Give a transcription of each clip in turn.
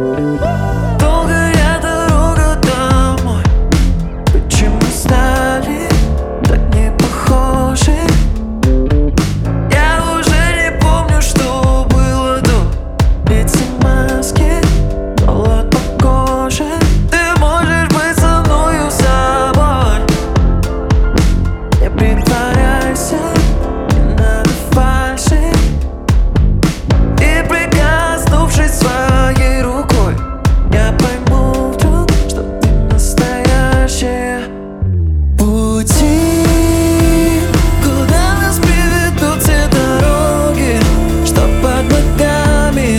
Долгая дорога домой. Почему стали так не похожи? Я уже не помню, что было до. Эти маски, холод по коже. Ты можешь быть со мною собой. Не притворяйся, не надо фальши. И прикоснувшись своей рукой, я пойму вдруг, что ты настоящая. Пути, куда нас приведут все дороги, что под ногами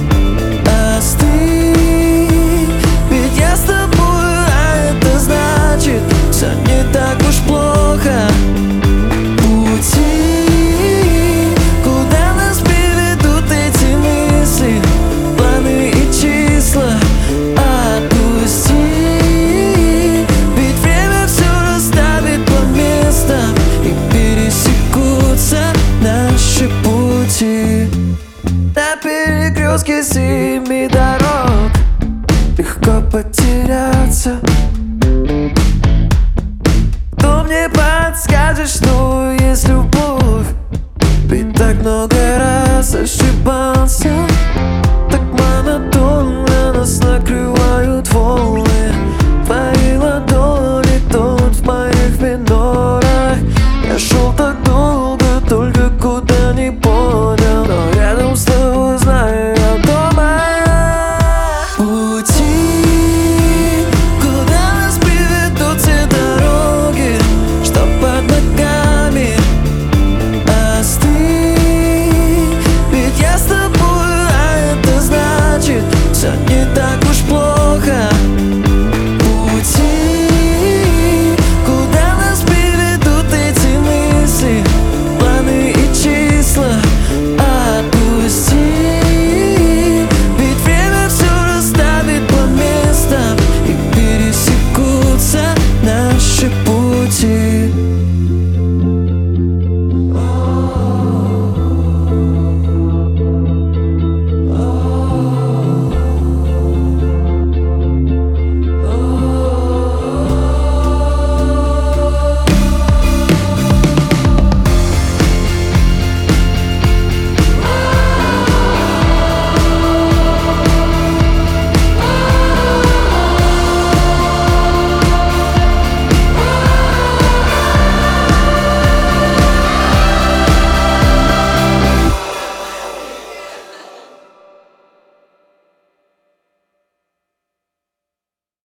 остынь. Ведь я с тобой, а это значит, все не так уж плохо. Пути, куда нас приведут эти мысли, планы и числа, отпусти. Ведь время все расставит по местам, и пересекутся наши пути. На перекрестке 7 дорог легко потеряться. Кто мне подскажет, что есть любовь? Ведь так много раз ошибался.